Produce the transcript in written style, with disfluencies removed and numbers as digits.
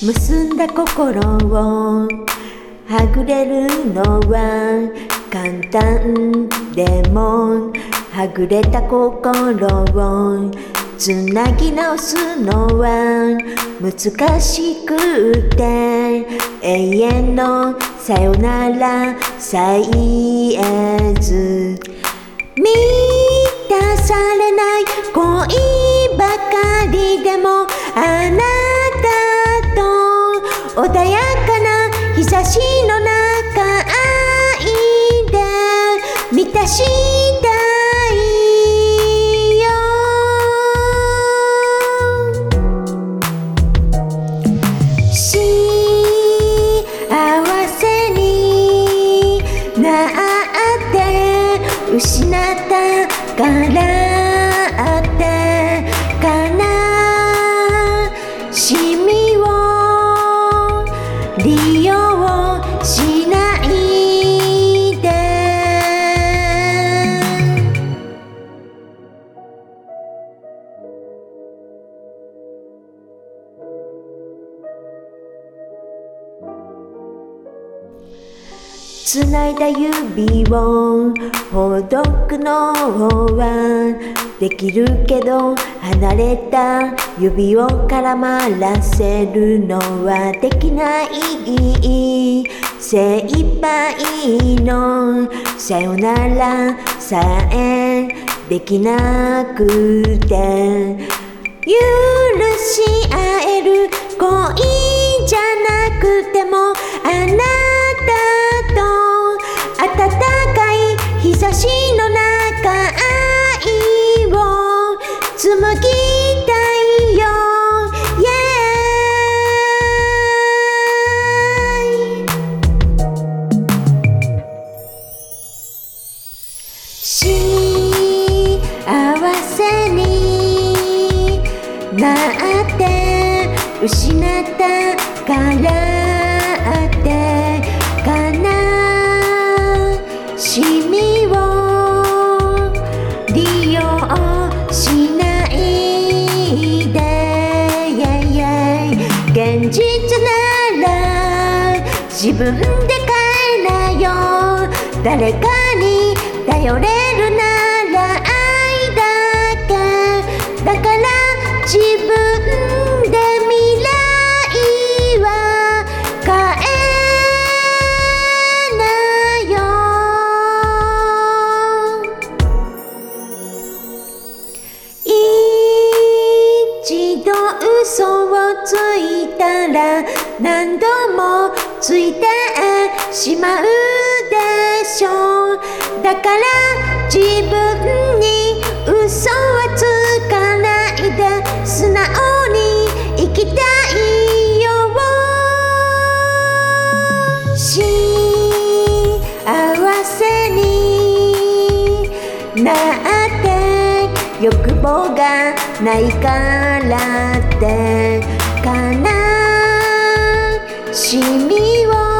結んだ心をはぐれるのは簡単でもはぐれた心をつなぎ直すのは難しくて永遠のさよならさえず満たされない恋ばかりでもあなたと穏やかな日差しの中愛で満たしたいよ幸せになって失ったからって悲しみを利用しないでつないだ指をほどくのはできるけど離れた指を絡まらせるのはできない精一杯のさよならさえできなくて許し合える恋じゃなくてもあなたと暖かい日差しの中愛を紡ぎたいよ、幸せになって失ったからって悲しみを利用しないで現実なら自分で変えなよ誰かに頼れるなら愛だけだから自分で未来は変えなよ一度嘘をついたら何度もついてしまうでしょうだから自分に嘘はつかないで素直に生きたいよ幸せになって欲望がないからって悲しみを